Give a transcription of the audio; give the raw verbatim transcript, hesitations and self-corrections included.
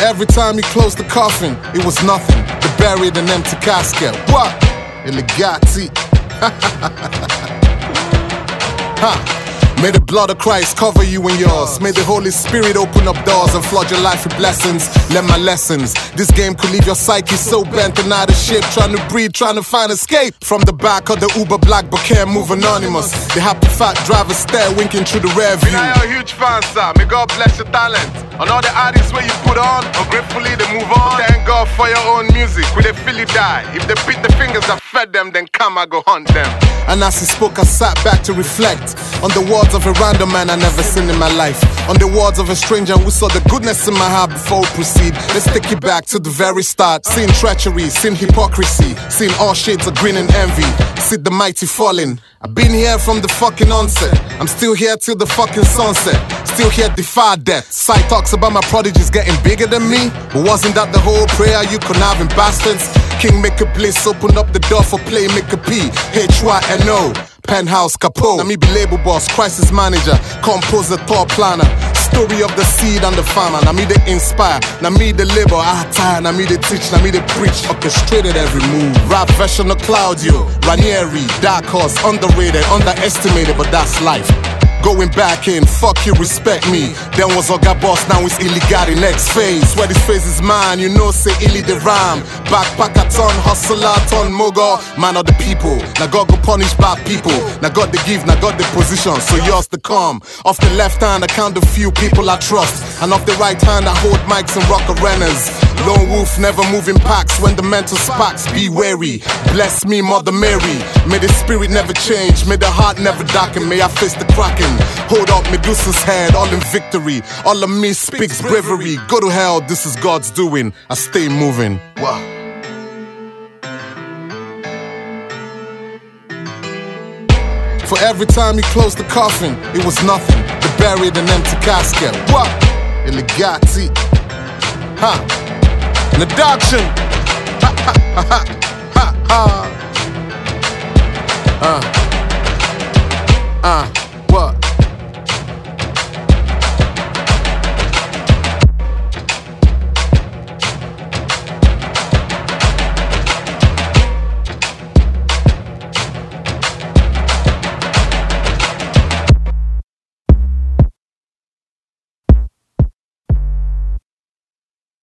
every time he closed the coffin, it was nothing. They buried an empty casket. What? Eligati. Ha. May the blood of Christ cover you and yours. May the Holy Spirit open up doors and flood your life with blessings. Learn my lessons. This game could leave your psyche so bent and out of shape, trying to breathe, trying to find escape. From the back of the Uber black but can't move anonymous. The happy fat driver stare winking through the rear view. I'm a huge fan, sir. May God bless your talent. On all the artists where you put on, ungratefully they move on. Thank God for your own music. Will they feel it die? If they beat the fingers that fed them, then come I go hunt them. And as he spoke, I sat back to reflect on the words of a random man I never seen in my life. On the words of a stranger who saw the goodness in my heart before we proceed. Let's take it back to the very start. Seen treachery, seen hypocrisy, seen all shades of green and envy. See the mighty falling. I've been here from the fucking onset. I'm still here till the fucking sunset. Still here defy death. Sight talks about my prodigies getting bigger than me. But wasn't that the whole prayer you conniving bastards? King make a bliss, open up the door for play, make a P. H Y N O. Penthouse Capone. Now me be label boss, crisis manager, composer, thought planner. Story of the seed and the farmer. Now me they inspire, now me the labor, I tire. Now me they teach, now me they preach. Orchestrated every move. Rap version of Claudio, Ranieri, Dark Horse, underrated, underestimated, but that's life. Going back in, fuck you, respect me. Then was Oga Boss, now it's Illigati, next phase. Where this phase is mine, you know say Illy the rhyme. Backpacker ton, hustler ton, mogul. Man of the people, now God go punish bad people. Now God the give, now God the position, so yours to come. Off the left hand, I count the few people I trust. And off the right hand, I hold mics and rock arenas. Lone wolf, never moving packs. When the mental sparks, be wary. Bless me, Mother Mary. May the spirit never change, may the heart never darken. May I face the kraken. Hold up Medusa's head, all in victory. All of me speaks bravery. Go to hell, this is God's doing. I stay moving. Wow. For every time he closed the coffin, it was nothing. They buried an empty casket. What? Eligati. Ha. Nadauction. Ha ha ha ha ha. Uh. Uh.